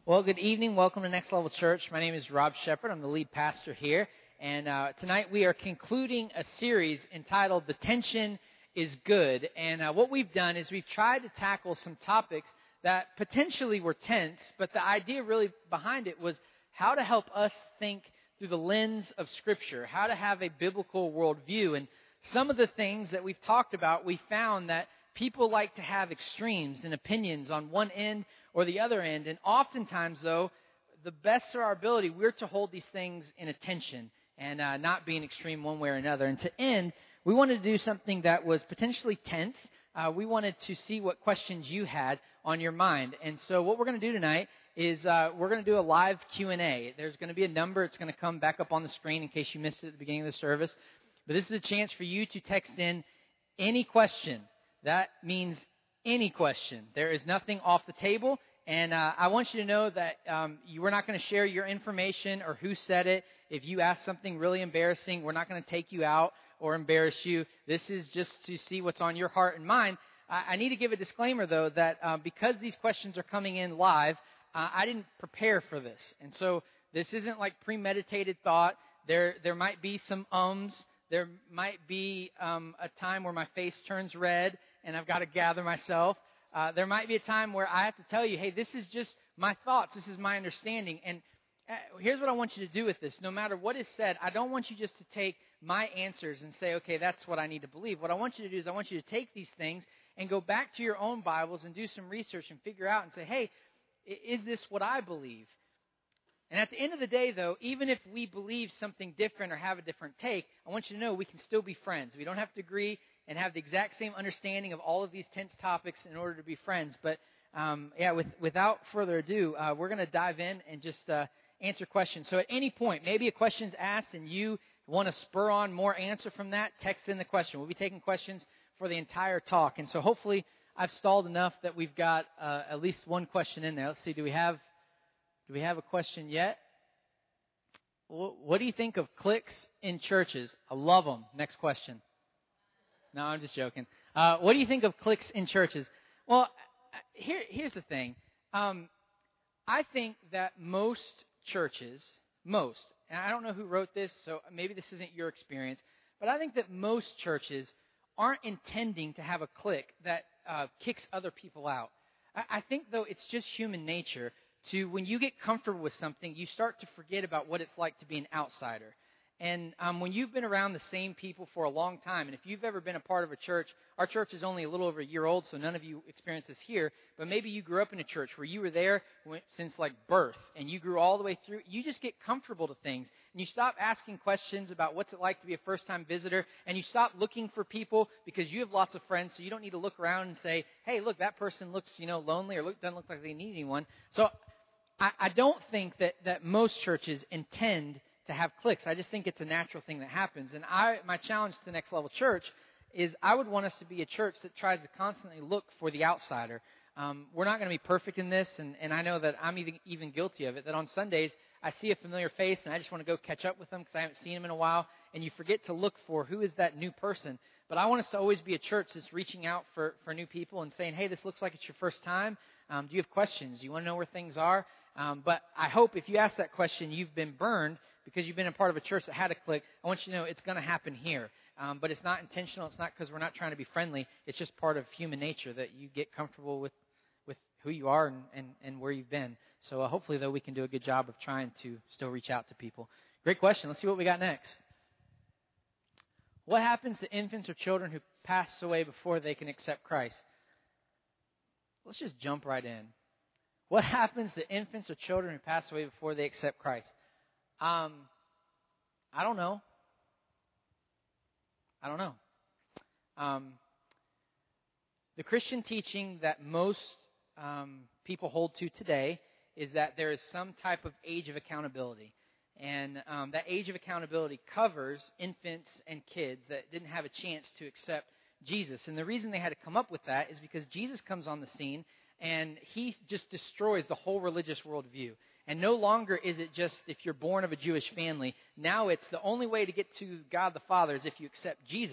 Well, good evening. Welcome to Next Level Church. My name is Rob Shepard. I'm the lead pastor here. And tonight we are concluding a series entitled The Tension is Good. And what we've done is we've tried to tackle some topics that potentially were tense, but the idea really behind it was how to help us think through the lens of Scripture, how to have a biblical worldview. And some of the things that we've talked about, we found that people like to have extremes and opinions on one end or the other end. And oftentimes, though, the best of our ability, we're to hold these things in attention and not be an extreme one way or another. And to end, we wanted to do something that was potentially tense. We wanted to see what questions you had on your mind. And so what we're going to do tonight is we're going to do a live Q&A. There's going to be a number. It's going to come back up on the screen in case you missed it at the beginning of the service. But this is a chance for you to text in any question. That means any question. There is nothing off the table, and I want you to know that we're not going to share your information or who said it. If you ask something really embarrassing, we're not going to take you out or embarrass you. This is just to see what's on your heart and mind. I need to give a disclaimer, though, that because these questions are coming in live, I didn't prepare for this. And so this isn't like premeditated thought. There might be some ums. There might be a time where my face turns red and I've got to gather myself. There might be a time where I have to tell you, hey, this is just my thoughts. This is my understanding. And here's what I want you to do with this. No matter what is said, I don't want you just to take my answers and say, okay, that's what I need to believe. What I want you to do is I want you to take these things and go back to your own Bibles and do some research and figure out and say, hey, is this what I believe? And at the end of the day, though, even if we believe something different or have a different take, I want you to know we can still be friends. We don't have to agree and have the exact same understanding of all of these tense topics in order to be friends. But, without further ado, we're going to dive in and just answer questions. So at any point, maybe a question's asked and you want to spur on more answer from that, text in the question. We'll be taking questions for the entire talk. And so hopefully I've stalled enough that we've got at least one question in there. Let's see, do we have a question yet? What do you think of cliques in churches? I love them. Next question. No, I'm just joking. What do you think of cliques in churches? Well, here's the thing. I think that most churches, and I don't know who wrote this, so maybe this isn't your experience, but I think that most churches aren't intending to have a clique that kicks other people out. I think, though, it's just human nature to, when you get comfortable with something, you start to forget about what it's like to be an outsider. And when you've been around the same people for a long time, and if you've ever been a part of a church, our church is only a little over a year old, so none of you experience this here, but maybe you grew up in a church where you were there since like birth, and you grew all the way through. You just get comfortable to things, and you stop asking questions about what's it like to be a first-time visitor, and you stop looking for people because you have lots of friends, so you don't need to look around and say, hey, look, that person looks, lonely or doesn't look like they need anyone. So I don't think that most churches intend to have cliques. I just think it's a natural thing that happens. And my challenge to the Next Level Church is I would want us to be a church that tries to constantly look for the outsider. We're not going to be perfect in this, and I know that I'm even guilty of it, that on Sundays I see a familiar face and I just want to go catch up with them because I haven't seen them in a while, and you forget to look for who is that new person. But I want us to always be a church that's reaching out for new people and saying, hey, this looks like it's your first time. Do you have questions? Do you want to know where things are? But I hope if you ask that question, you've been burned because you've been a part of a church that had a clique. I want you to know it's going to happen here. But it's not intentional. It's not because we're not trying to be friendly. It's just part of human nature that you get comfortable with who you are and where you've been. So hopefully, though, we can do a good job of trying to still reach out to people. Great question. Let's see what we got next. What happens to infants or children who pass away before they can accept Christ? Let's just jump right in. What happens to infants or children who pass away before they accept Christ? I don't know. The Christian teaching that most people hold to today is that there is some type of age of accountability. And that age of accountability covers infants and kids that didn't have a chance to accept Jesus. And the reason they had to come up with that is because Jesus comes on the scene and he just destroys the whole religious worldview. And no longer is it just if you're born of a Jewish family. Now it's the only way to get to God the Father is if you accept Jesus.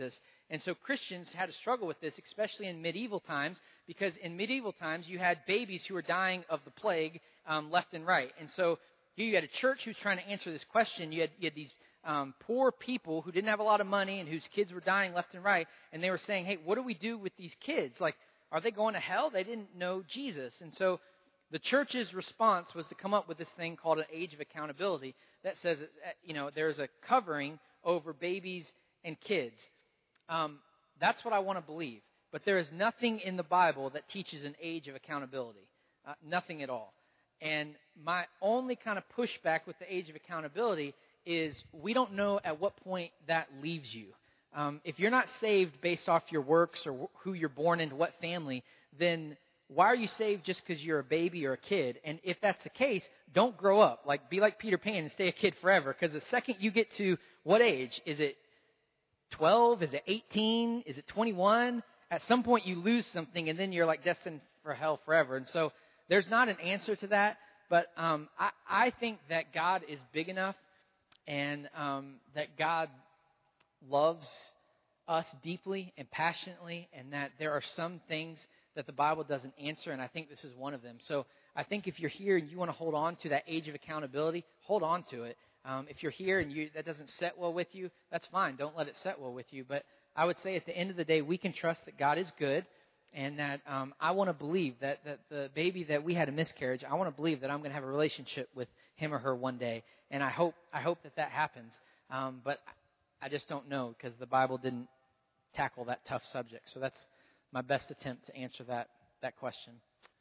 And so Christians had to struggle with this, especially in medieval times, because in medieval times you had babies who were dying of the plague left and right. And so you had a church who was trying to answer this question. You had these poor people who didn't have a lot of money and whose kids were dying left and right. And they were saying, hey, what do we do with these kids? Like, are they going to hell? They didn't know Jesus. And so the church's response was to come up with this thing called an age of accountability that says, there's a covering over babies and kids. That's what I want to believe. But there is nothing in the Bible that teaches an age of accountability. Nothing at all. And my only kind of pushback with the age of accountability is we don't know at what point that leaves you. If you're not saved based off your works or who you're born into, what family, then why are you saved just because you're a baby or a kid? And if that's the case, don't grow up. Like, be like Peter Pan and stay a kid forever. Because the second you get to what age? Is it 12? Is it 18? Is it 21? At some point you lose something and then you're like destined for hell forever. And so there's not an answer to that. But I think that God is big enough and that God loves us deeply and passionately, and that there are some things that the Bible doesn't answer, and I think this is one of them. So I think if you're here and you want to hold on to that age of accountability, hold on to it. If you're here and that doesn't set well with you, that's fine. Don't let it set well with you. But I would say at the end of the day, we can trust that God is good, and that I want to believe that the baby that we had a miscarriage, I want to believe that I'm going to have a relationship with him or her one day, and I hope that happens. But I just don't know because the Bible didn't tackle that tough subject. So that's my best attempt to answer that question.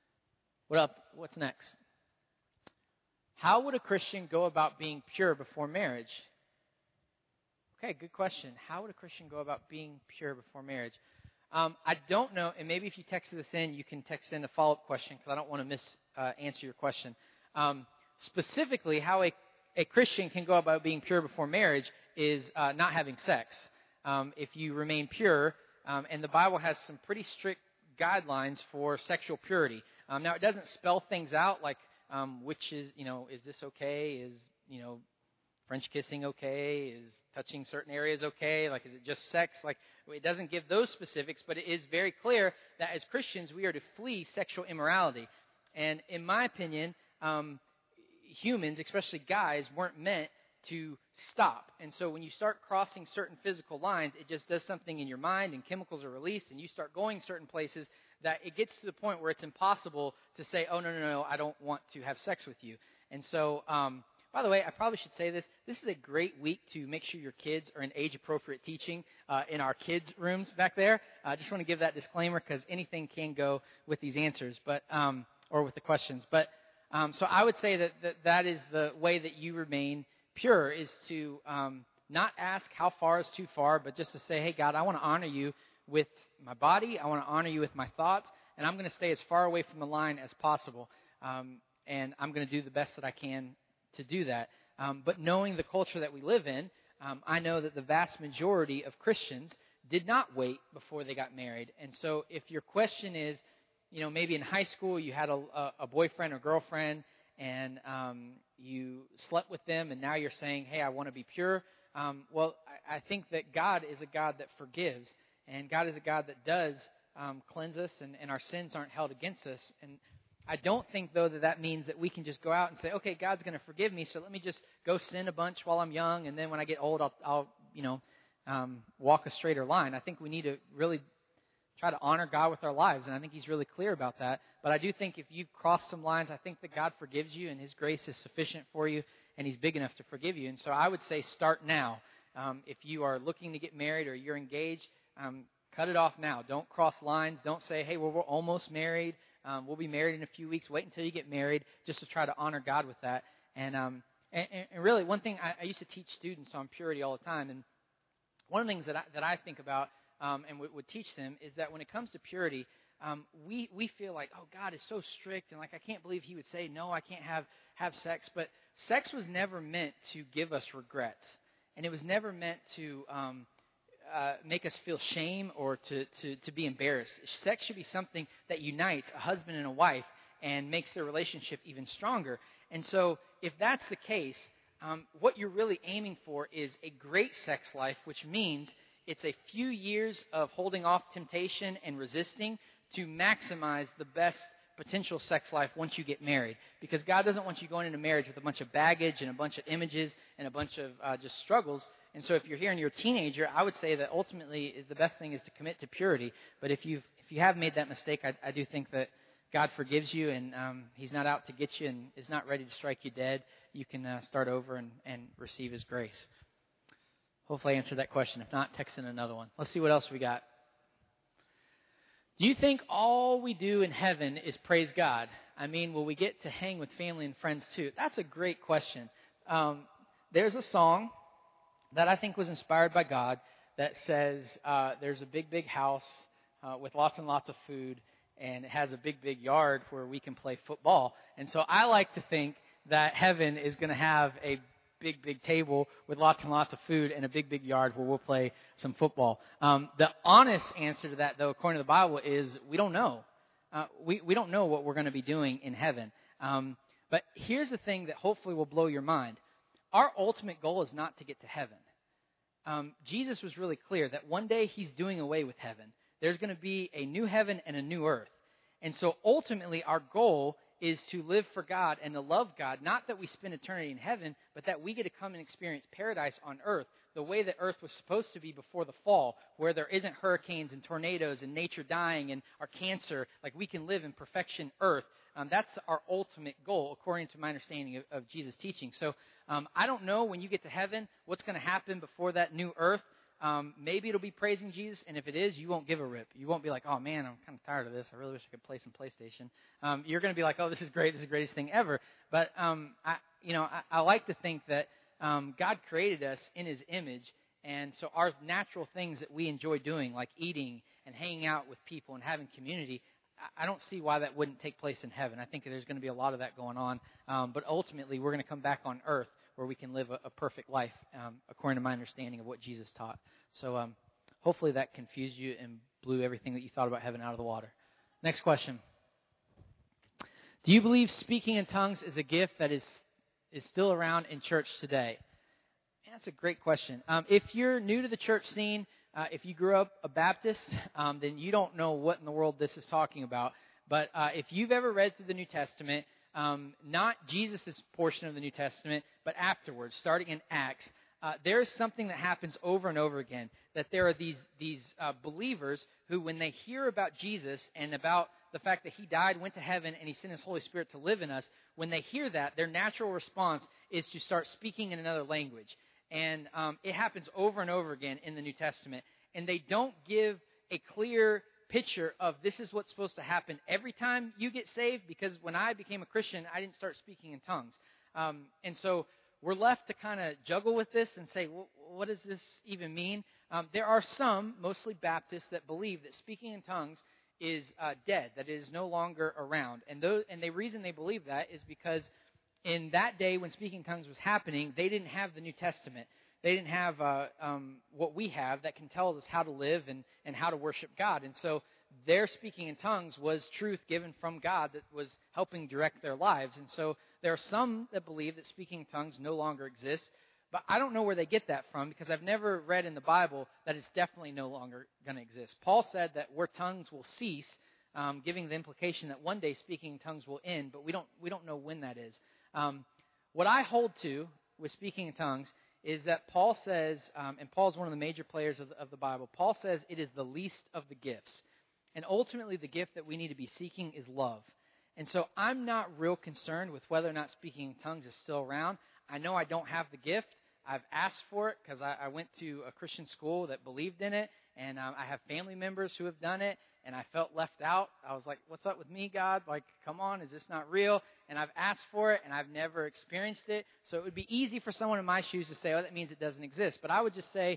What's next? How would a Christian go about being pure before marriage? Okay, good question. How would a Christian go about being pure before marriage? I don't know, and maybe if you text this in, you can text in a follow-up question because I don't want to answer your question. Specifically, how a Christian can go about being pure before marriage is not having sex. If you remain pure, and the Bible has some pretty strict guidelines for sexual purity. Now, it doesn't spell things out like which is this okay? Is, French kissing okay? Is touching certain areas okay? Like, is it just sex? Like, it doesn't give those specifics, but it is very clear that as Christians, we are to flee sexual immorality. And in my opinion, humans, especially guys, weren't meant to stop. And so when you start crossing certain physical lines, it just does something in your mind and chemicals are released and you start going certain places that it gets to the point where it's impossible to say, oh, no, I don't want to have sex with you. And so, by the way, I probably should say this. This is a great week to make sure your kids are in age-appropriate teaching in our kids' rooms back there. I just want to give that disclaimer because anything can go with these answers, but or with the questions. But so I would say that is the way that you remain pure, is to not ask how far is too far, but just to say, hey, God, I want to honor you with my body. I want to honor you with my thoughts, and I'm going to stay as far away from the line as possible. And I'm going to do the best that I can to do that. But knowing the culture that we live in, I know that the vast majority of Christians did not wait before they got married. And so if your question is, maybe in high school you had a boyfriend or girlfriend, and you slept with them, and now you're saying, hey, I want to be pure. Well, I think that God is a God that forgives, and God is a God that does cleanse us, and our sins aren't held against us. And I don't think, though, that means that we can just go out and say, okay, God's going to forgive me, so let me just go sin a bunch while I'm young, and then when I get old, I'll walk a straighter line. I think we need to really try to honor God with our lives, and I think He's really clear about that. But I do think if you've crossed some lines, I think that God forgives you, and His grace is sufficient for you, and He's big enough to forgive you. And so I would say start now. If you are looking to get married or you're engaged, cut it off now. Don't cross lines. Don't say, hey, well, we're almost married. We'll be married in a few weeks. Wait until you get married just to try to honor God with that. And really, one thing, I used to teach students on purity all the time, and one of the things that I think about and would teach them is that when it comes to purity, we feel like, oh, God is so strict, and like I can't believe He would say, no, I can't have sex. But sex was never meant to give us regrets, and it was never meant to make us feel shame or to be embarrassed. Sex should be something that unites a husband and a wife and makes their relationship even stronger. And so if that's the case, what you're really aiming for is a great sex life, which means it's a few years of holding off temptation and resisting to maximize the best potential sex life once you get married. Because God doesn't want you going into marriage with a bunch of baggage and a bunch of images and a bunch of just struggles. And so if you're here and you're a teenager, I would say that ultimately the best thing is to commit to purity. But if you have made that mistake, I do think that God forgives you, and He's not out to get you and is not ready to strike you dead. You can start over and receive His grace. Hopefully I answered that question. If not, text in another one. Let's see what else we got. Do you think all we do in heaven is praise God? I mean, will we get to hang with family and friends too? That's a great question. There's a song that I think was inspired by God that says there's a big, big house with lots and lots of food, and it has a big, big yard where we can play football. And so I like to think that heaven is going to have a big, big table with lots and lots of food and a big, big yard where we'll play some football. The honest answer to that, though, according to the Bible, is we don't know. We don't know what we're going to be doing in heaven. But here's the thing that hopefully will blow your mind. Our ultimate goal is not to get to heaven. Jesus was really clear that one day He's doing away with heaven. There's going to be a new heaven and a new earth. And so ultimately our goal is to live for God and to love God, not that we spend eternity in heaven, but that we get to come and experience paradise on earth, the way that earth was supposed to be before the fall, where there isn't hurricanes and tornadoes and nature dying and our cancer. Like, we can live in perfection earth. That's our ultimate goal, according to my understanding of Jesus' teaching. So I don't know when you get to heaven what's going to happen before that new earth. Maybe it'll be praising Jesus, and if it is, you won't give a rip. You won't be like, oh man, I'm kind of tired of this. I really wish I could play some PlayStation. You're going to be like, oh, this is great. This is the greatest thing ever. But I like to think that God created us in His image, and so our natural things that we enjoy doing, like eating and hanging out with people and having community, I don't see why that wouldn't take place in heaven. I think there's going to be a lot of that going on. But ultimately, we're going to come back on earth where we can live a perfect life, according to my understanding of what Jesus taught. So hopefully that confused you and blew everything that you thought about heaven out of the water. Next question. Do you believe speaking in tongues is a gift that is still around in church today? Man, that's a great question. If you're new to the church scene, if you grew up a Baptist, then you don't know what in the world this is talking about. But if you've ever read through the New Testament, not Jesus' portion of the New Testament, but afterwards, starting in Acts, there is something that happens over and over again, that there are these believers who, when they hear about Jesus and about the fact that He died, went to heaven, and He sent His Holy Spirit to live in us, when they hear that, their natural response is to start speaking in another language. And it happens over and over again in the New Testament. And they don't give a clear picture of this is what's supposed to happen every time you get saved, because when I became a Christian, I didn't start speaking in tongues. And so we're left to kind of juggle with this and say, well, what does this even mean? There are some, mostly Baptists, that believe that speaking in tongues is dead, that it is no longer around. And the reason they believe that is because in that day when speaking in tongues was happening, they didn't have the New Testament. They didn't have what we have that can tell us how to live and how to worship God. And so their speaking in tongues was truth given from God that was helping direct their lives. And so there are some that believe that speaking in tongues no longer exists. But I don't know where they get that from, because I've never read in the Bible that it's definitely no longer going to exist. Paul said that where tongues will cease, giving the implication that one day speaking in tongues will end, but we don't know when that is. What I hold to with speaking in tongues is that Paul says, and Paul's one of the major players of the Bible, Paul says it is the least of the gifts. And ultimately the gift that we need to be seeking is love. And so I'm not real concerned with whether or not speaking in tongues is still around. I know I don't have the gift. I've asked for it because I went to a Christian school that believed in it, and I have family members who have done it, and I felt left out. I was like, what's up with me, God? Like, come on, is this not real? And I've asked for it, and I've never experienced it. So it would be easy for someone in my shoes to say, oh, that means it doesn't exist. But I would just say,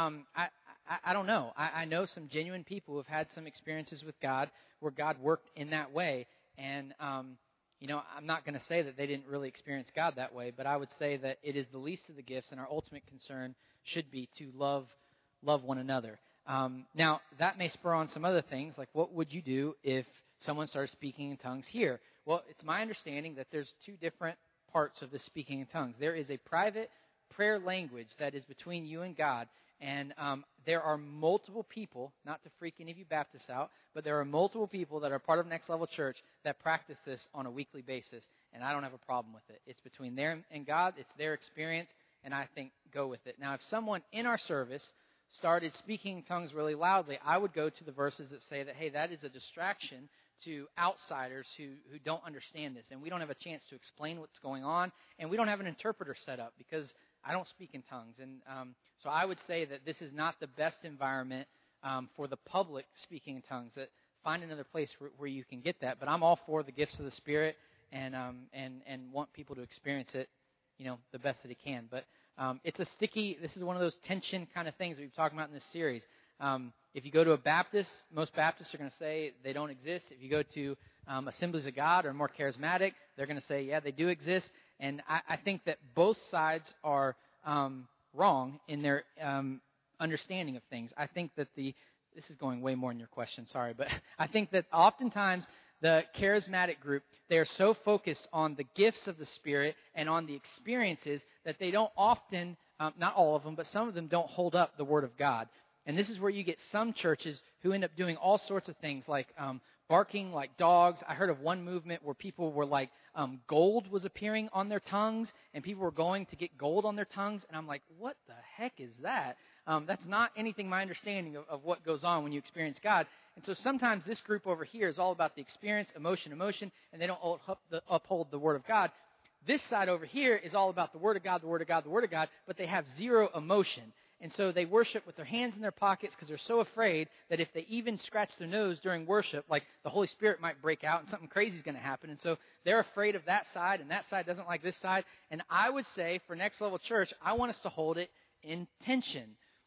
I don't know. I know some genuine people who have had some experiences with God where God worked in that way. And, I'm not going to say that they didn't really experience God that way, but I would say that it is the least of the gifts, and our ultimate concern should be to love one another. Now, that may spur on some other things, like what would you do if someone started speaking in tongues here? Well, it's my understanding that there's two different parts of the speaking in tongues. There is a private prayer language that is between you and God, And there are multiple people, not to freak any of you Baptists out, but there are multiple people that are part of Next Level Church that practice this on a weekly basis, and I don't have a problem with it. It's between them and God. It's their experience, and I think go with it. Now, if someone in our service started speaking in tongues really loudly, I would go to the verses that say that, hey, that is a distraction to outsiders who don't understand this, and we don't have a chance to explain what's going on, and we don't have an interpreter set up because I don't speak in tongues. And so I would say that this is not the best environment for the public speaking in tongues. That find another place where you can get that. But I'm all for the gifts of the Spirit and want people to experience it, the best that they can. But this is one of those tension kind of things we've talked about in this series. If you go to a Baptist, most Baptists are going to say they don't exist. If you go to Assemblies of God or more charismatic, they're going to say, yeah, they do exist. And I think that both sides are wrong in their understanding of things. I think that this is going way more in your question, sorry, but I think that oftentimes the charismatic group, they are so focused on the gifts of the Spirit and on the experiences that they don't often, not all of them, but some of them don't hold up the Word of God. And this is where you get some churches who end up doing all sorts of things like barking like dogs. I heard of one movement where people were like, gold was appearing on their tongues, and people were going to get gold on their tongues. And I'm like, what the heck is that? That's not anything my understanding of what goes on when you experience God. And so sometimes this group over here is all about the experience, emotion, and they don't uphold the Word of God. This side over here is all about the Word of God, the Word of God, the Word of God, but they have zero emotion. And so they worship with their hands in their pockets because they're so afraid that if they even scratch their nose during worship, like the Holy Spirit might break out and something crazy is going to happen. And so they're afraid of that side, and that side doesn't like this side. And I would say for Next Level Church, I want us to hold it in tension.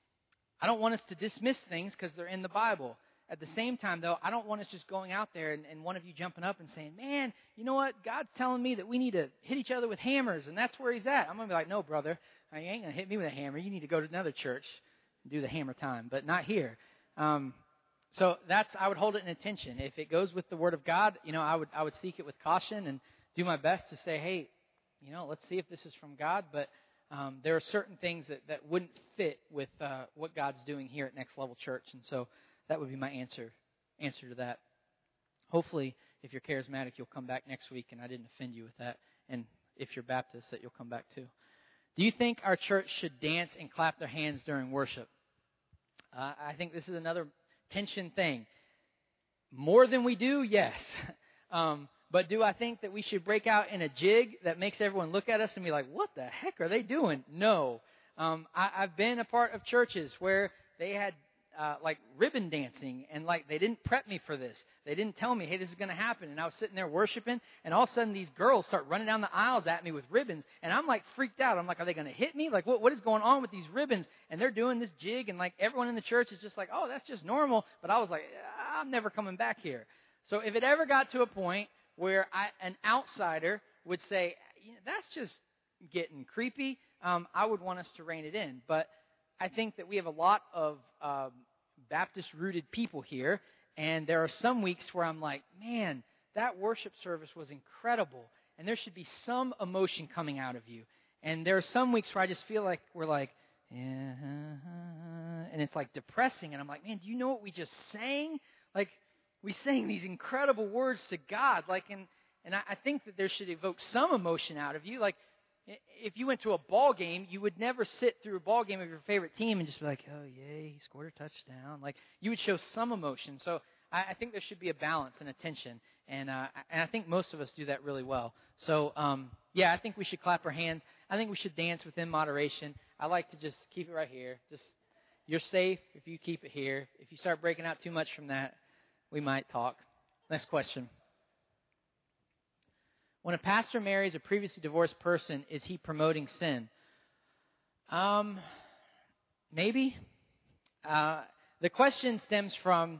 I don't want us to dismiss things because they're in the Bible. At the same time, though, I don't want us just going out there and one of you jumping up and saying, man, you know what? God's telling me that we need to hit each other with hammers, and that's where he's at. I'm going to be like, no, brother. You ain't going to hit me with a hammer. You need to go to another church and do the hammer time, but not here. So I would hold it in attention. If it goes with the Word of God, I would seek it with caution and do my best to say, hey, let's see if this is from God. But there are certain things that wouldn't fit with what God's doing here at Next Level Church. And so that would be my answer to that. Hopefully, if you're charismatic, you'll come back next week, and I didn't offend you with that. And if you're Baptist, that you'll come back too. Do you think our church should dance and clap their hands during worship? I think this is another tension thing. More than we do, yes. But do I think that we should break out in a jig that makes everyone look at us and be like, what the heck are they doing? No. I've been a part of churches where they had like ribbon dancing, and like they didn't prep me for this. They didn't tell me, hey, this is going to happen. And I was sitting there worshiping, and all of a sudden these girls start running down the aisles at me with ribbons, and I'm like freaked out. I'm like, are they going to hit me? Like, what is going on with these ribbons? And they're doing this jig, and like everyone in the church is just like, oh, that's just normal. But I was like, I'm never coming back here. So if it ever got to a point where an outsider would say, that's just getting creepy, I would want us to rein it in. But I think that we have a lot of Baptist-rooted people here, and there are some weeks where I'm like, man, that worship service was incredible, and there should be some emotion coming out of you. And there are some weeks where I just feel like we're like, and it's like depressing, and I'm like, man, do you know what we just sang? Like, we sang these incredible words to God, like, and I think that there should evoke some emotion out of you. Like, if you went to a ball game, you would never sit through a ball game of your favorite team and just be like, oh, yay, he scored a touchdown. Like, you would show some emotion. So I think there should be a balance and a tension, and I think most of us do that really well. So, I think we should clap our hands. I think we should dance within moderation. I like to just keep it right here. You're safe if you keep it here. If you start breaking out too much from that, we might talk. Next question. When a pastor marries a previously divorced person, is he promoting sin? Maybe. The question stems from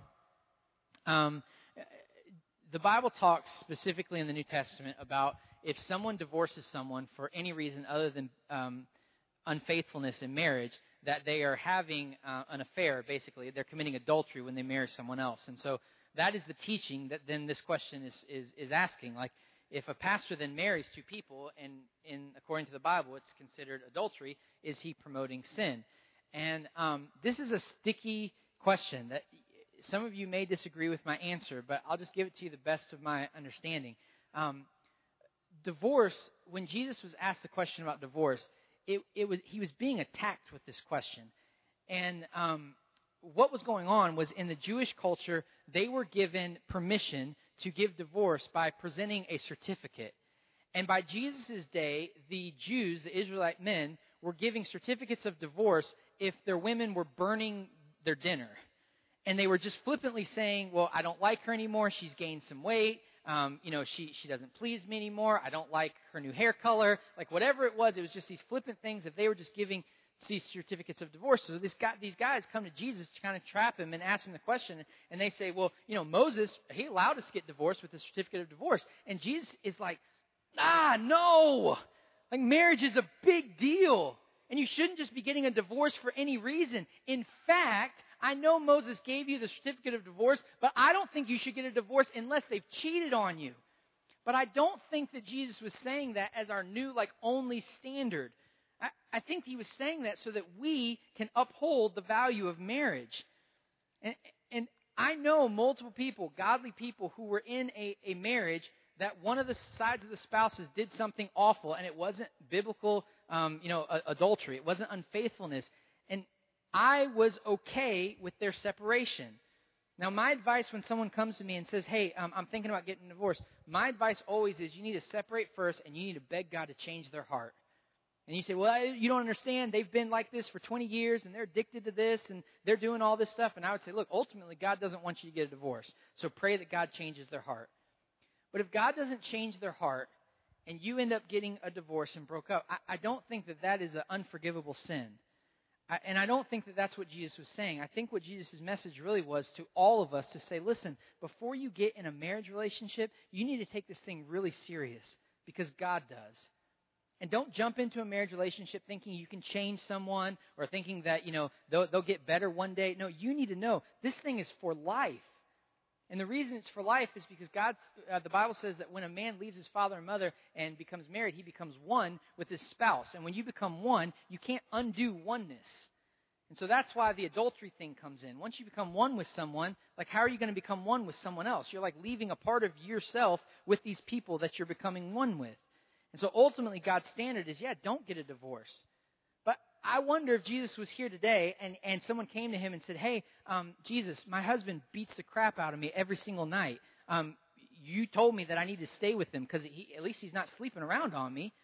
the Bible talks specifically in the New Testament about if someone divorces someone for any reason other than unfaithfulness in marriage, that they are having an affair, basically. They're committing adultery when they marry someone else. And so that is the teaching that then this question is asking. Like, if a pastor then marries two people, and according to the Bible, it's considered adultery, is he promoting sin? And this is a sticky question that some of you may disagree with my answer, but I'll just give it to you the best of my understanding. Divorce, when Jesus was asked the question about divorce, he was being attacked with this question. And what was going on was in the Jewish culture, they were given permission to give divorce by presenting a certificate. And by Jesus' day, the Jews, the Israelite men, were giving certificates of divorce if their women were burning their dinner. And they were just flippantly saying, well, I don't like her anymore. She's gained some weight. She doesn't please me anymore. I don't like her new hair color. Like whatever it was just these flippant things if they were just giving these certificates of divorce. So these guys come to Jesus to kind of trap him and ask him the question. And they say, well, Moses, he allowed us to get divorced with a certificate of divorce. And Jesus is like, no. Like marriage is a big deal. And you shouldn't just be getting a divorce for any reason. In fact, I know Moses gave you the certificate of divorce, but I don't think you should get a divorce unless they've cheated on you. But I don't think that Jesus was saying that as our new, only standard. I think he was saying that so that we can uphold the value of marriage. And I know multiple people, godly people, who were in a marriage that one of the sides of the spouses did something awful, and it wasn't biblical, adultery. It wasn't unfaithfulness. And I was okay with their separation. Now, my advice when someone comes to me and says, hey, I'm thinking about getting a divorce, my advice always is you need to separate first, and you need to beg God to change their heart. And you say, well, you don't understand. They've been like this for 20 years, and they're addicted to this, and they're doing all this stuff. And I would say, look, ultimately, God doesn't want you to get a divorce. So pray that God changes their heart. But if God doesn't change their heart, and you end up getting a divorce and broke up, I don't think that is an unforgivable sin. And I don't think that that's what Jesus was saying. I think what Jesus' message really was to all of us to say, listen, before you get in a marriage relationship, you need to take this thing really serious because God does. And don't jump into a marriage relationship thinking you can change someone or thinking that, they'll get better one day. No, you need to know this thing is for life. And the reason it's for life is because the Bible says that when a man leaves his father and mother and becomes married, he becomes one with his spouse. And when you become one, you can't undo oneness. And so that's why the adultery thing comes in. Once you become one with someone, how are you going to become one with someone else? You're leaving a part of yourself with these people that you're becoming one with. And so ultimately God's standard is, don't get a divorce. But I wonder if Jesus was here today and someone came to him and said, hey, Jesus, my husband beats the crap out of me every single night. You told me that I need to stay with him because at least he's not sleeping around on me.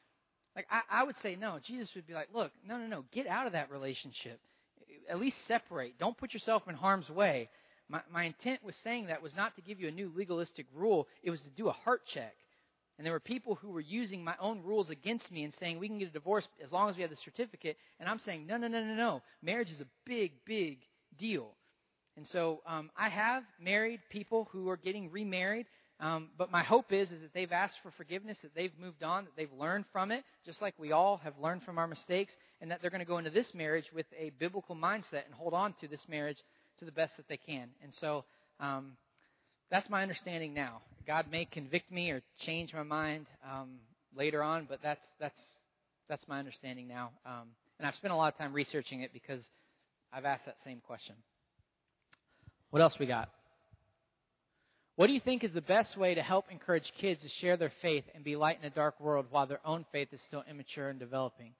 I would say no. Jesus would be like, look, no, get out of that relationship. At least separate. Don't put yourself in harm's way. My intent with saying that was not to give you a new legalistic rule. It was to do a heart check. And there were people who were using my own rules against me and saying we can get a divorce as long as we have the certificate. And I'm saying, no. Marriage is a big, big deal. And so I have married people who are getting remarried. But my hope is that they've asked for forgiveness, that they've moved on, that they've learned from it, just like we all have learned from our mistakes, and that they're going to go into this marriage with a biblical mindset and hold on to this marriage to the best that they can. And so that's my understanding now. God may convict me or change my mind later on, but that's my understanding now. And I've spent a lot of time researching it because I've asked that same question. What else we got? What do you think is the best way to help encourage kids to share their faith and be light in a dark world while their own faith is still immature and developing?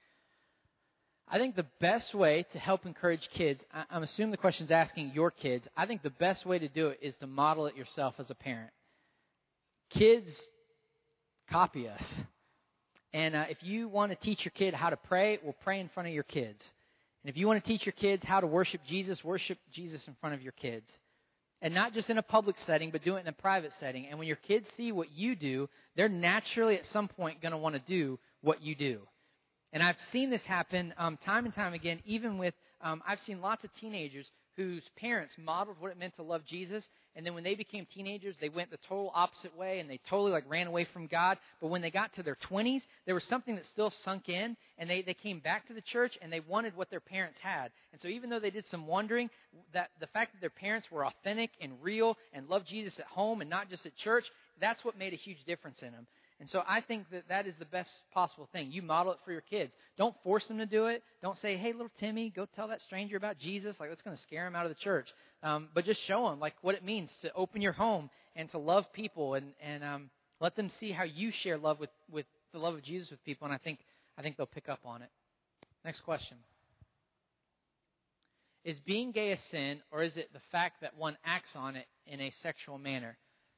I think the best way to help encourage kids, I'm assuming the question's asking your kids, I think the best way to do it is to model it yourself as a parent. Kids copy us. And if you want to teach your kid how to pray, well, pray in front of your kids. And if you want to teach your kids how to worship Jesus in front of your kids. And not just in a public setting, but do it in a private setting. And when your kids see what you do, they're naturally at some point going to want to do what you do. And I've seen this happen time and time again, even with, I've seen lots of teenagers whose parents modeled what it meant to love Jesus. And then when they became teenagers, they went the total opposite way and they totally ran away from God. But when they got to their 20s, there was something that still sunk in, and they came back to the church and they wanted what their parents had. And so even though they did some wondering, that the fact that their parents were authentic and real and loved Jesus at home and not just at church, that's what made a huge difference in them. And so I think that that is the best possible thing. You model it for your kids. Don't force them to do it. Don't say, hey, little Timmy, go tell that stranger about Jesus. Like, that's going to scare him out of the church. But just show them, like, what it means to open your home and to love people and let them see how you share love with the love of Jesus with people. And I think they'll pick up on it. Next question. Is being gay a sin, or is it the fact that one acts on it in a sexual manner?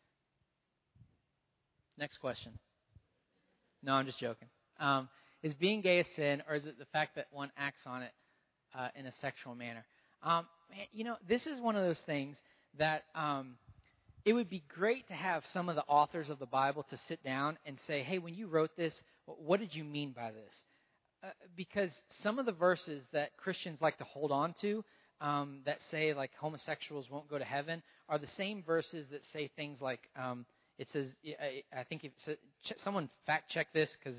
Next question. No, I'm just joking. Is being gay a sin, or is it the fact that one acts on it in a sexual manner? This is one of those things that it would be great to have some of the authors of the Bible to sit down and say, hey, when you wrote this, what did you mean by this? Because some of the verses that Christians like to hold on to that say, like, homosexuals won't go to heaven are the same verses that say things like, it says, I think someone fact check this because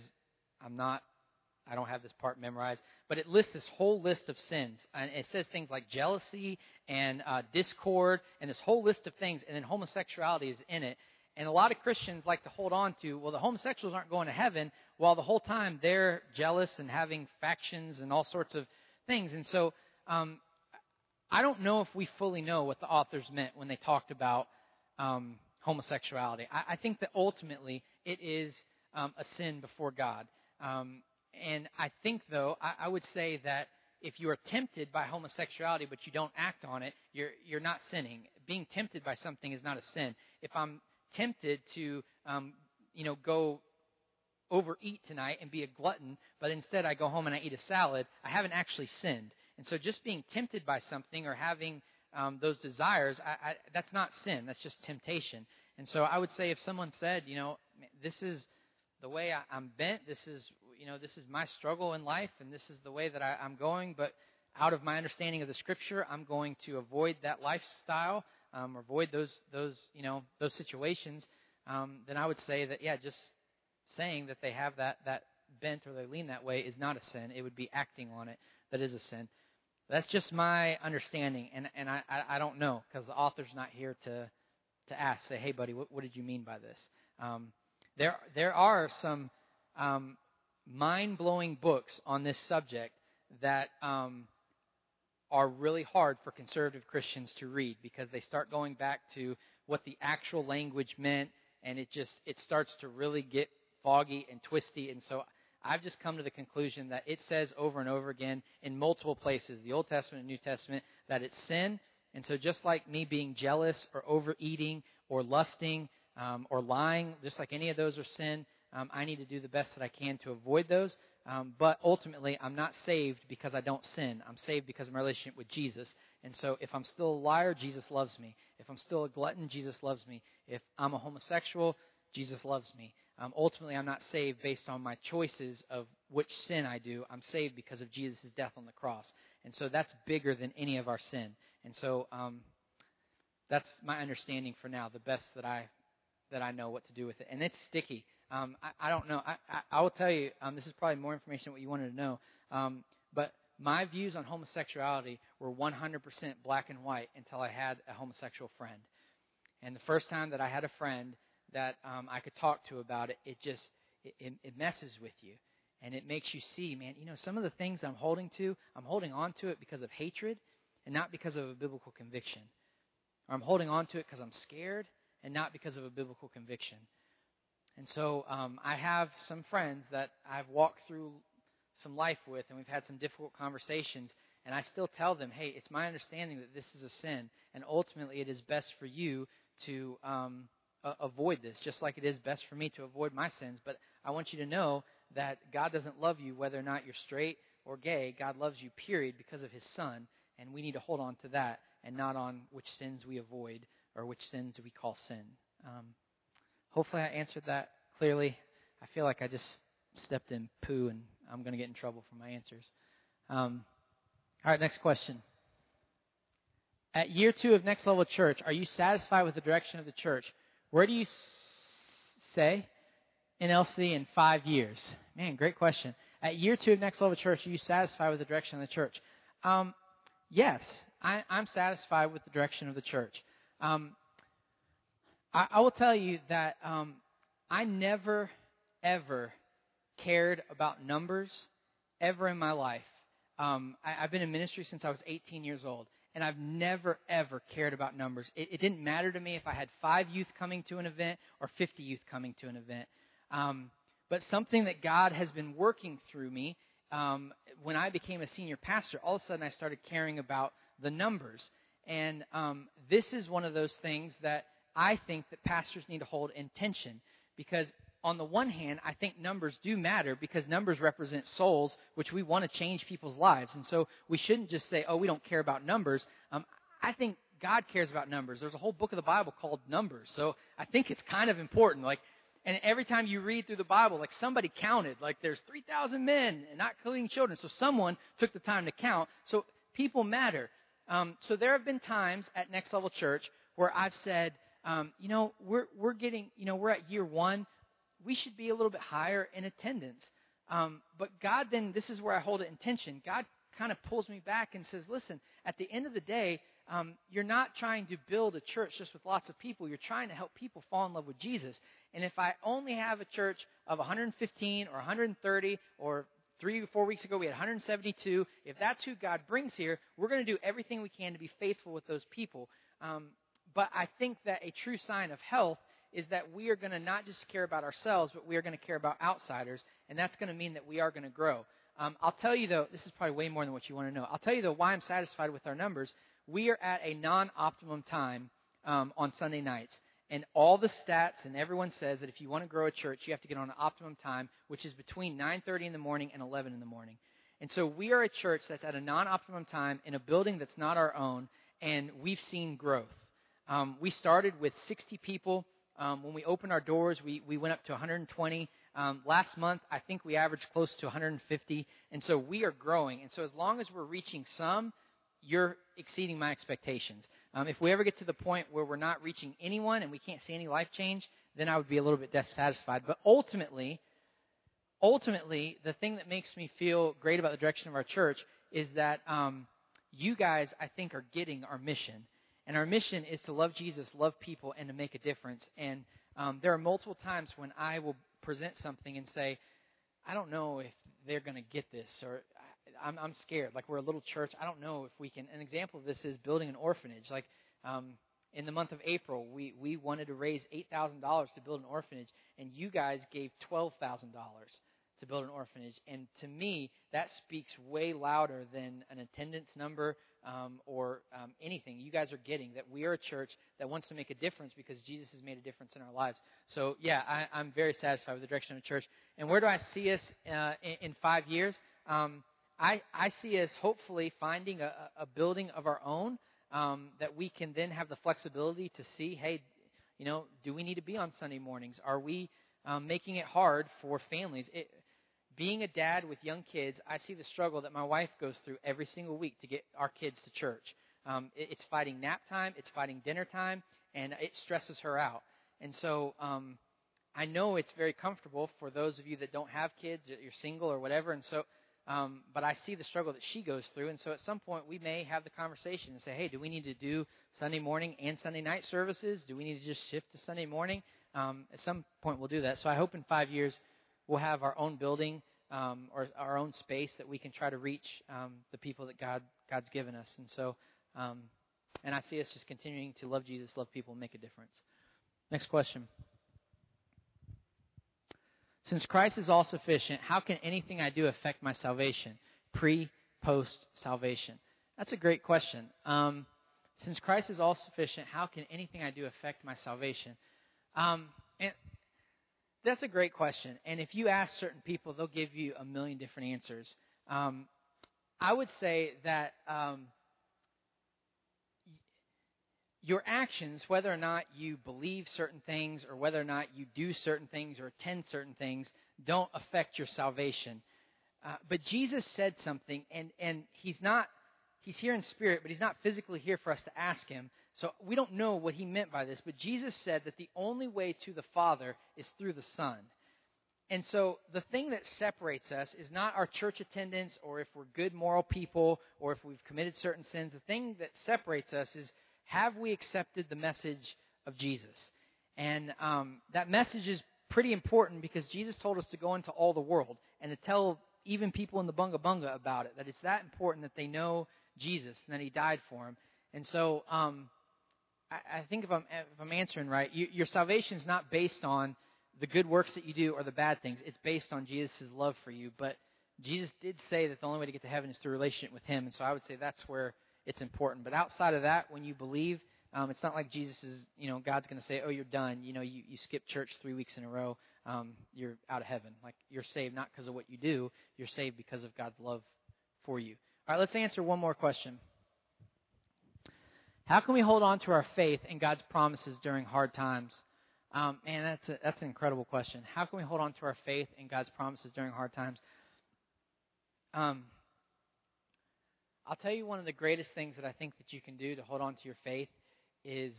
I don't have this part memorized, but it lists this whole list of sins. And it says things like jealousy and discord and this whole list of things, and then homosexuality is in it. And a lot of Christians like to hold on to, well, the homosexuals aren't going to heaven, while the whole time they're jealous and having factions and all sorts of things. And so I don't know if we fully know what the authors meant when they talked about homosexuality. I think that ultimately it is a sin before God. And I think, though, I would say that if you are tempted by homosexuality but you don't act on it, you're not sinning. Being tempted by something is not a sin. If I'm tempted to, go overeat tonight and be a glutton, but instead I go home and I eat a salad, I haven't actually sinned. And so just being tempted by something or having those desires, that's not sin. That's just temptation. And so I would say if someone said, this is the way I'm bent, this is my struggle in life, and this is the way that I'm going, but out of my understanding of the Scripture, I'm going to avoid that lifestyle, or avoid those situations, then I would say that, just saying that they have that bent or they lean that way is not a sin. It would be acting on it that is a sin. That's just my understanding, and I don't know, because the author's not here to ask, say, hey, buddy, what did you mean by this? There are some mind-blowing books on this subject that are really hard for conservative Christians to read, because they start going back to what the actual language meant, and it starts to really get foggy and twisty. And so I've just come to the conclusion that it says over and over again in multiple places, the Old Testament and New Testament, that it's sin. And so just like me being jealous or overeating or lusting or lying, just like any of those are sin, I need to do the best that I can to avoid those. But ultimately, I'm not saved because I don't sin. I'm saved because of my relationship with Jesus. And so if I'm still a liar, Jesus loves me. If I'm still a glutton, Jesus loves me. If I'm a homosexual, Jesus loves me. Ultimately, I'm not saved based on my choices of which sin I do. I'm saved because of Jesus' death on the cross. And so that's bigger than any of our sin. And so that's my understanding for now, the best that I know what to do with it. And it's sticky. I don't know. I will tell you, this is probably more information than what you wanted to know. But my views on homosexuality were 100% black and white until I had a homosexual friend. And the first time that I had a friend that I could talk to about it, it messes with you. And it makes you see, man, some of the things I'm holding on to it because of hatred and not because of a biblical conviction. Or I'm holding on to it because I'm scared and not because of a biblical conviction. And so I have some friends that I've walked through some life with, and we've had some difficult conversations, and I still tell them, hey, it's my understanding that this is a sin, and ultimately it is best for you to avoid this, just like it is best for me to avoid my sins. But I want you to know that God doesn't love you whether or not you're straight or gay. God loves you, period, because of His Son, and we need to hold on to that and not on which sins we avoid or which sins we call sin. Hopefully I answered that clearly. I feel like I just stepped in poo, and I'm going to get in trouble for my answers. All right, next question. At year 2 of Next Level Church, are you satisfied with the direction of the church? Where do you say NLC in 5 years? Man, great question. At year 2 of Next Level Church, are you satisfied with the direction of the church? Yes, I'm satisfied with the direction of the church. I will tell you that I never ever cared about numbers ever in my life. I've been in ministry since I was 18 years old, and I've never, ever cared about numbers. It didn't matter to me if I had 5 youth coming to an event or 50 youth coming to an event. But something that God has been working through me, when I became a senior pastor, all of a sudden I started caring about the numbers. And this is one of those things that I think that pastors need to hold in tension, because on the one hand, I think numbers do matter because numbers represent souls, which we want to change people's lives. And so we shouldn't just say, oh, we don't care about numbers. I think God cares about numbers. There's a whole book of the Bible called Numbers. So I think it's kind of important. And every time you read through the Bible, somebody counted. There's 3,000 men, and not including children. So someone took the time to count. So people matter. So there have been times at Next Level Church where I've said, we're getting, we're at year 1. We should be a little bit higher in attendance. But God then, this is where I hold it in tension. God kind of pulls me back and says, listen, at the end of the day, you're not trying to build a church just with lots of people. You're trying to help people fall in love with Jesus. And if I only have a church of 115 or 130, or 3 or 4 weeks ago we had 172, if that's who God brings here, we're going to do everything we can to be faithful with those people. But I think that a true sign of health is that we are going to not just care about ourselves, but we are going to care about outsiders, and that's going to mean that we are going to grow. I'll tell you, though, this is probably way more than what you want to know. I'll tell you, though, why I'm satisfied with our numbers. We are at a non-optimum time on Sunday nights, and all the stats and everyone says that if you want to grow a church, you have to get on an optimum time, which is between 9:30 in the morning and 11 in the morning. And so we are a church that's at a non-optimum time in a building that's not our own, and we've seen growth. We started with 60 people. When we opened our doors, we went up to 120. Last month, I think we averaged close to 150. And so we are growing. And so as long as we're reaching some, you're exceeding my expectations. If we ever get to the point where we're not reaching anyone and we can't see any life change, then I would be a little bit dissatisfied. But ultimately, the thing that makes me feel great about the direction of our church is that you guys, I think, are getting our mission. And our mission is to love Jesus, love people, and to make a difference. And there are multiple times when I will present something and say, I don't know if they're going to get this, or I'm scared. We're a little church. I don't know if we can. An example of this is building an orphanage. In the month of April, we wanted to raise $8,000 to build an orphanage, and you guys gave $12,000 to build an orphanage. And to me, that speaks way louder than an attendance number or anything. You guys are getting that we are a church that wants to make a difference because Jesus has made a difference in our lives. So, yeah, I'm very satisfied with the direction of the church. And where do I see us in 5 years? I see us hopefully finding a building of our own that we can then have the flexibility to see, hey, do we need to be on Sunday mornings? Are we making it hard for families? Being a dad with young kids, I see the struggle that my wife goes through every single week to get our kids to church. It's fighting nap time, it's fighting dinner time, and it stresses her out. And so I know it's very comfortable for those of you that don't have kids, you're single or whatever, and so but I see the struggle that she goes through. And so at some point we may have the conversation and say, hey, do we need to do Sunday morning and Sunday night services? Do we need to just shift to Sunday morning? At some point we'll do that. So I hope in 5 years we'll have our own building or our own space that we can try to reach the people that God's given us. And so, and I see us just continuing to love Jesus, love people, and make a difference. Next question. Since Christ is all sufficient, how can anything I do affect my salvation? Post salvation. That's a great question. Since Christ is all sufficient, how can anything I do affect my salvation? And that's a great question. And if you ask certain people, they'll give you a million different answers. I would say that your actions, whether or not you believe certain things or whether or not you do certain things or attend certain things, don't affect your salvation. But Jesus said something, and he's here in spirit, but he's not physically here for us to ask him. So we don't know what he meant by this, but Jesus said that the only way to the Father is through the Son. And so the thing that separates us is not our church attendance or if we're good moral people or if we've committed certain sins. The thing that separates us is, have we accepted the message of Jesus? And that message is pretty important because Jesus told us to go into all the world and to tell even people in the Bunga Bunga about it, that it's that important that they know Jesus and that he died for them. And so I think if I'm answering right, your salvation is not based on the good works that you do or the bad things. It's based on Jesus' love for you. But Jesus did say that the only way to get to heaven is through a relationship with him. And so I would say that's where it's important. But outside of that, when you believe, it's not like Jesus is, God's going to say, oh, you're done. You skipped church 3 weeks in a row. You're out of heaven. Like, you're saved not because of what you do. You're saved because of God's love for you. All right, let's answer one more question. How can we hold on to our faith and God's promises during hard times? Man, that's an incredible question. How can we hold on to our faith and God's promises during hard times? I'll tell you one of the greatest things that I think that you can do to hold on to your faith is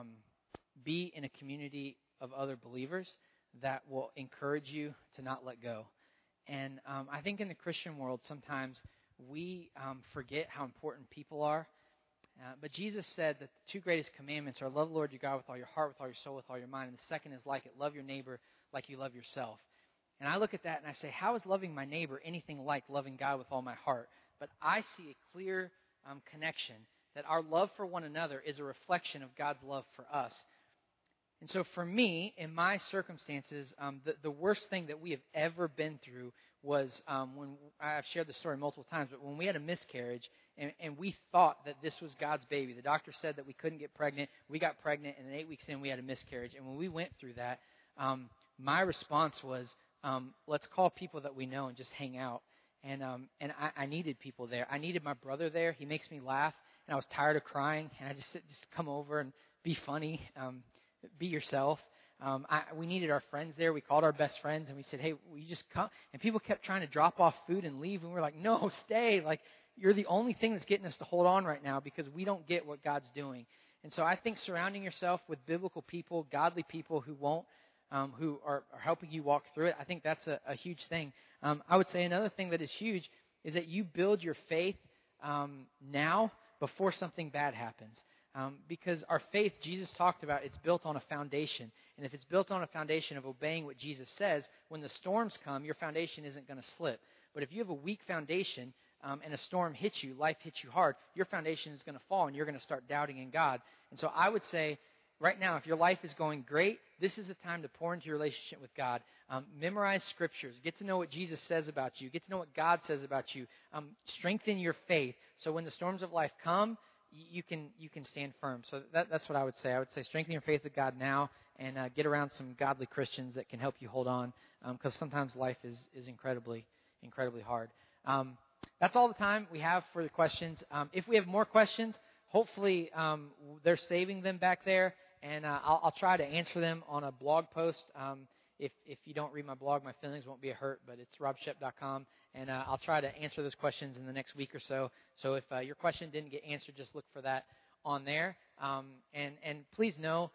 be in a community of other believers that will encourage you to not let go. And I think in the Christian world, sometimes we forget how important people are. But Jesus said that the two greatest commandments are love the Lord your God with all your heart, with all your soul, with all your mind. And the second is like it, love your neighbor like you love yourself. And I look at that and I say, how is loving my neighbor anything like loving God with all my heart? But I see a clear connection that our love for one another is a reflection of God's love for us. And so for me, in my circumstances, the worst thing that we have ever been through was when I've shared the story multiple times, but when we had a miscarriage and we thought that this was God's baby. The doctor said that we couldn't get pregnant. We got pregnant, and then 8 weeks in, we had a miscarriage. And when we went through that, my response was, let's call people that we know and just hang out. And I needed people there. I needed my brother there. He makes me laugh, and I was tired of crying, and I just come over and be funny, be yourself. We needed our friends there. We called our best friends, and we said, hey, will you just come? And people kept trying to drop off food and leave, and we were like, no, stay. Like, you're the only thing that's getting us to hold on right now because we don't get what God's doing. And so I think surrounding yourself with biblical people, godly people who are helping you walk through it, I think that's a huge thing. I would say another thing that is huge is that you build your faith now before something bad happens. Because our faith, Jesus talked about, it's built on a foundation. And if it's built on a foundation of obeying what Jesus says, when the storms come, your foundation isn't going to slip. But if you have a weak foundation and a storm hits you, life hits you hard, your foundation is going to fall and you're going to start doubting in God. And so I would say right now, if your life is going great, this is the time to pour into your relationship with God. Memorize scriptures. Get to know what Jesus says about you. Get to know what God says about you. Strengthen your faith so when the storms of life come, you can stand firm. So that's what I would say. I would say strengthen your faith with God now and get around some godly Christians that can help you hold on because sometimes life is incredibly hard. That's all the time we have for the questions. If we have more questions, hopefully they're saving them back there, and I'll try to answer them on a blog post. If you don't read my blog, my feelings won't be hurt, but it's robshep.com, and I'll try to answer those questions in the next week or so. So if your question didn't get answered, just look for that on there. And please know,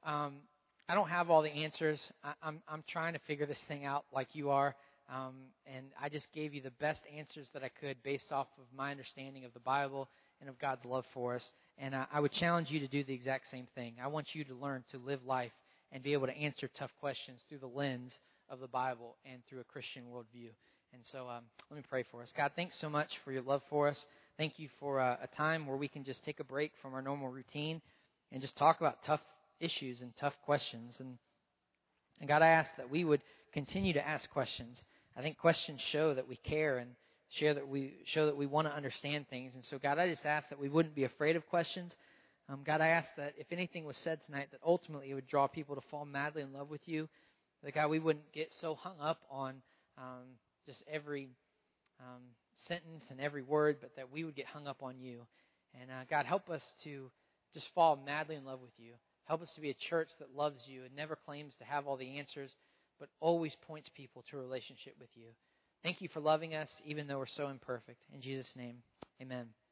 I don't have all the answers. I'm trying to figure this thing out like you are. And I just gave you the best answers that I could based off of my understanding of the Bible and of God's love for us. And I would challenge you to do the exact same thing. I want you to learn to live life and be able to answer tough questions through the lens of the Bible and through a Christian worldview. And so let me pray for us. God, thanks so much for your love for us. Thank you for a time where we can just take a break from our normal routine and just talk about tough issues and tough questions. And God, I ask that we would continue to ask questions. I think questions show that we care and show that we want to understand things. And so, God, I just ask that we wouldn't be afraid of questions. God, I ask that if anything was said tonight, that ultimately it would draw people to fall madly in love with you. That, God, we wouldn't get so hung up on just every sentence and every word, but that we would get hung up on you. And, God, help us to just fall madly in love with you. Help us to be a church that loves you and never claims to have all the answers, but always points people to a relationship with you. Thank you for loving us, even though we're so imperfect. In Jesus' name, amen.